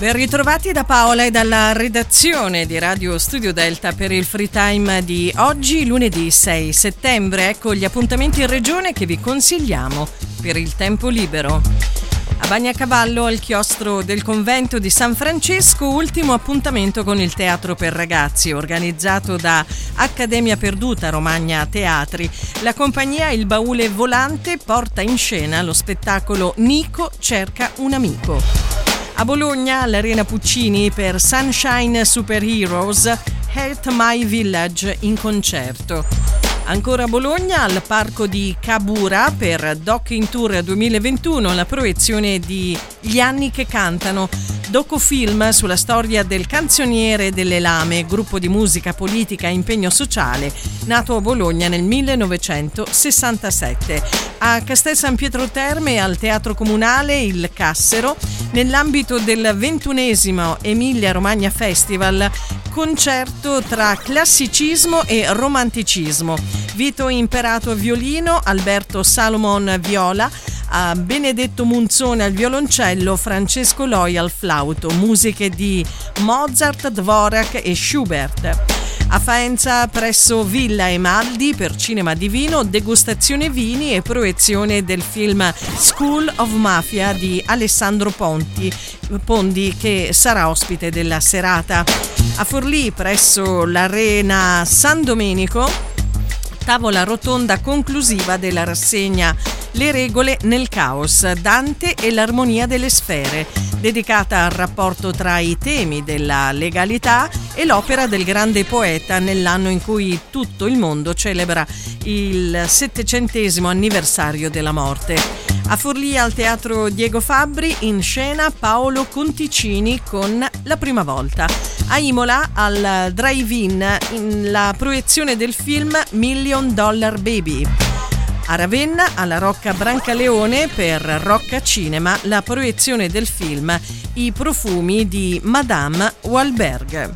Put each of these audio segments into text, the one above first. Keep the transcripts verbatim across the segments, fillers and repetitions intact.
Ben ritrovati da Paola e dalla redazione di Radio Studio Delta per il free time di oggi, lunedì sei settembre. Ecco gli appuntamenti in regione che vi consigliamo per il tempo libero. A Bagnacavallo, al chiostro del convento di San Francesco, ultimo appuntamento con il teatro per ragazzi organizzato da Accademia Perduta Romagna Teatri. La compagnia Il Baule Volante porta in scena lo spettacolo Nico cerca un amico. A Bologna, all'Arena Puccini, per Sunshine Superheroes, Health My Village in concerto. Ancora a Bologna, al Parco di Cabura, per Doc in Tour duemilaventuno, la proiezione di Gli anni che cantano, docufilm sulla storia del Canzoniere delle Lame, gruppo di musica politica e impegno sociale, nato a Bologna nel millenovecentosessantasette. A Castel San Pietro Terme, al Teatro Comunale Il Cassero, nell'ambito del ventunesimo Emilia Romagna Festival, concerto tra classicismo e romanticismo. Vito Imperato violino, Alberto Salomon viola, a Benedetto Munzone al violoncello, Francesco Loi al flauto, musiche di Mozart, Dvorak e Schubert. A Faenza, presso Villa Emaldi, per Cinema Divino, degustazione vini e proiezione del film School of Mafia di Alessandro Ponti, Pondi, che sarà ospite della serata. A Forlì, presso l'Arena San Domenico, tavola rotonda conclusiva della rassegna Le regole nel caos, Dante e l'armonia delle sfere, dedicata al rapporto tra i temi della legalità e l'opera del grande poeta nell'anno in cui tutto il mondo celebra il settecentesimo anniversario della morte. A Forlì, al Teatro Diego Fabbri, in scena Paolo Conticini con La prima volta. A Imola, al Drive-In, in la proiezione del film Million Dollar Baby. A Ravenna, alla Rocca Brancaleone, per Rocca Cinema, la proiezione del film I profumi di Madame Wahlberg.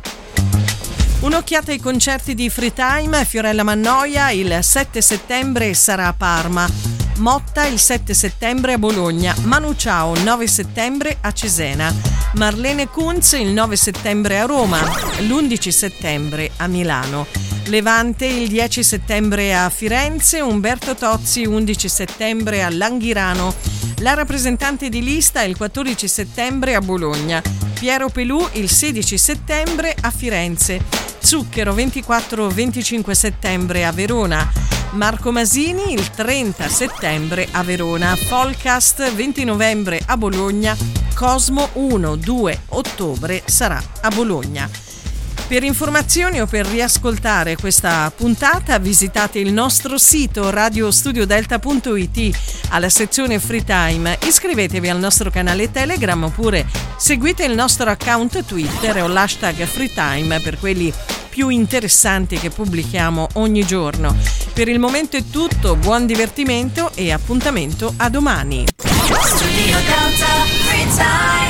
Un'occhiata ai concerti di Free Time. Fiorella Mannoia il sette settembre sarà a Parma, Motta il sette settembre a Bologna, Manu Chao il nove settembre a Cesena, Marlene Kunz il nove settembre a Roma, l'undici settembre a Milano, Levante il dieci settembre a Firenze, Umberto Tozzi undici settembre a Langhirano, la rappresentante di lista il quattordici settembre a Bologna, Piero Pelù il sedici settembre a Firenze, Zucchero ventiquattro venticinque settembre a Verona, Marco Masini il trenta settembre a Verona, Folcast venti novembre a Bologna, Cosmo uno due ottobre sarà a Bologna. Per informazioni o per riascoltare questa puntata visitate il nostro sito radio studio delta punto it, alla sezione Free Time, iscrivetevi al nostro canale Telegram oppure seguite il nostro account Twitter o l'hashtag Free Time per quelli più interessanti che pubblichiamo ogni giorno. Per il momento è tutto, buon divertimento e appuntamento a domani. Studio Delta Free Time.